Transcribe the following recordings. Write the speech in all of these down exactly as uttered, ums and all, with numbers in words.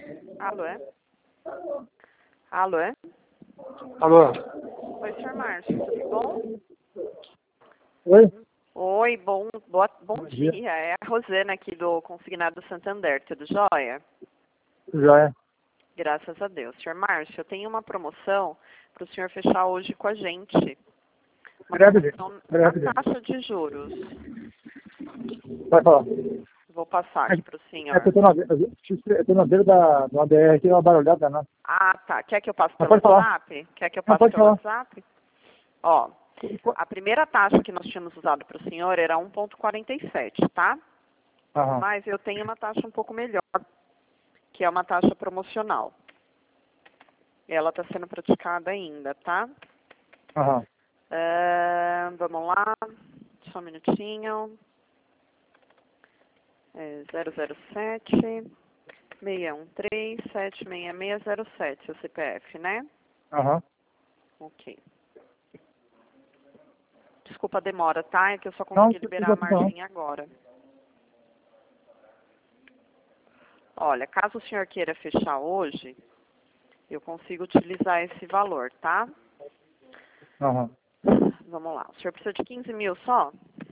Alô, é? Alô, é? Alô? Oi, senhor Márcio, tudo bom? Oi? Oi, bom, boa, bom, Bom dia. dia. É a Rosana aqui do Consignado Santander, tudo jóia? Já é. Graças a Deus. senhor Márcio, eu tenho uma promoção para o senhor fechar hoje com a gente. Uma Greve, promoção greve. na taxa de juros. Vai falar. Vou passar aqui para o É senhor. que eu tô na, eu tô na beira da, da B R aqui, uma barulhada, né? Ah, tá. Quer que eu passe Mas pelo pode falar. WhatsApp? Quer que eu Não, passe pode pelo falar. WhatsApp? Ó, a primeira taxa que nós tínhamos usado para o senhor era um vírgula quarenta e sete, tá? Aham. Mas eu tenho uma taxa um pouco melhor, que é uma taxa promocional. Ela está sendo praticada ainda, tá? Aham. É, vamos lá, só um minutinho. É zero zero sete, seis um três, sete seis seis zero sete, o C P F, né? Aham. Ok. Desculpa a demora, tá? É que eu só Não, consegui liberar fica a tudo não. margem agora. Olha, caso o senhor queira fechar hoje, eu consigo utilizar esse valor, tá? Aham. Vamos lá. O senhor precisa de quinze mil só?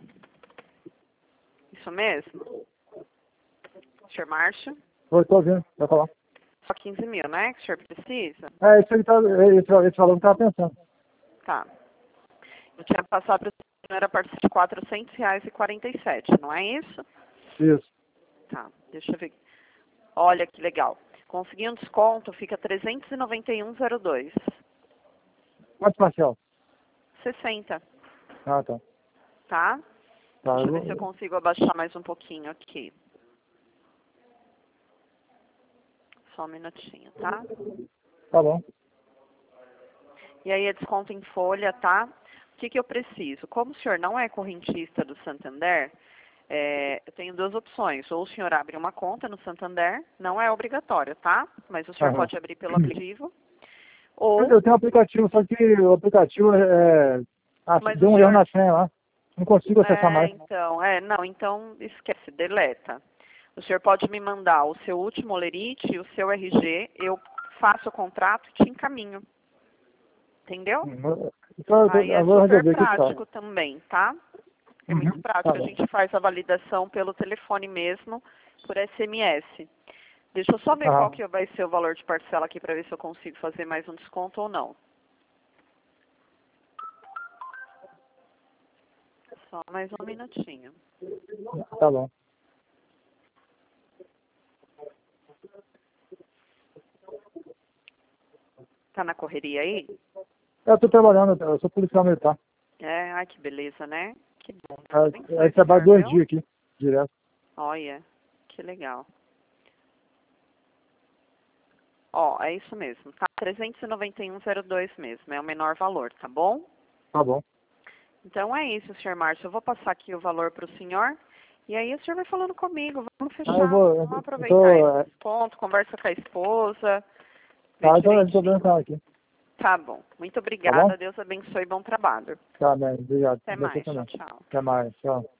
Isso mesmo? senhor Márcio? Oi, tô ouvindo. Vai falar. Só quinze mil, né? Que o senhor precisa? É, isso aí tá, é, esse, esse valor que eu tava pensando. Tá. Eu tinha passado para o senhor a partir de quatrocentos reais e quarenta e sete, não é isso? Isso. Tá, deixa eu ver. Olha que legal. Consegui um desconto, fica trezentos e noventa e um vírgula zero dois. Quanto parcial? sessenta, Ah, tá. tá? Tá, Deixa eu eu ver se eu vou... consigo abaixar mais um pouquinho aqui. Só um minutinho, tá? Tá bom. E aí é desconto em folha, tá? O que, que eu preciso? Como o senhor não é correntista do Santander, é, eu tenho duas opções. Ou o senhor abre uma conta no Santander, não é obrigatório, tá? Mas o senhor Aham. pode abrir pelo aplicativo. Ou, Eu tenho um aplicativo, só que o aplicativo é... Ah, mas o deu um erro senhor... na senha lá. Não consigo acessar É, mais. então, é, não, então esquece, deleta. O senhor pode me mandar o seu último olerite e o seu R G, eu faço o contrato e te encaminho. Entendeu? Hum, Então eu, Aí é eu vou super resolver aqui só. prático também, tá? É muito Uhum. Tá prático. A bom. gente faz a validação pelo telefone mesmo, por S M S. Deixa eu só ver qual Aham. que vai ser o valor de parcela aqui para ver se eu consigo fazer mais um desconto ou não. Só mais um minutinho. Tá bom. Tá na correria aí? Eu tô trabalhando, eu sou policial militar. É, ai que beleza, né? Que bom. Deus Eu, abençoe eu o trabalho senhor, dois viu? dias aqui, direto. Olha, que legal. Ó, é isso mesmo, tá? trezentos e noventa e um vírgula zero dois mesmo, é o menor valor, tá bom? Tá bom. Então é isso, senhor Márcio. Eu vou passar aqui o valor para o senhor. E aí o senhor vai falando comigo. Vamos Ah, eu fechar. vou, Vamos eu, eu aproveitar esse tô, é, desconto. Conversa com a esposa. Vê tá, então eu tô vendo direitinho. ela aqui. Tá bom. Muito Tá bom? obrigada. Deus abençoe e bom trabalho. Tá bem, obrigado. Até Você mais. Tchau, também. tchau. Até mais, tchau.